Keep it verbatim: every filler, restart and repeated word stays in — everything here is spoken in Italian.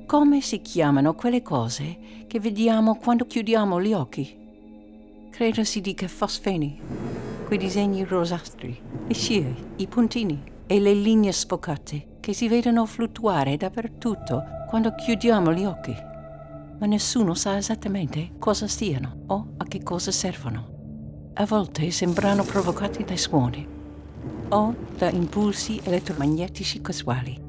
Come si chiamano quelle cose che vediamo quando chiudiamo gli occhi? Credo si dica fosfeni, quei disegni rosastri, le scie, i puntini e le linee sfocate che si vedono fluttuare dappertutto quando chiudiamo gli occhi. Ma nessuno sa esattamente cosa siano o a che cosa servono. A volte sembrano provocati dai suoni o da impulsi elettromagnetici casuali.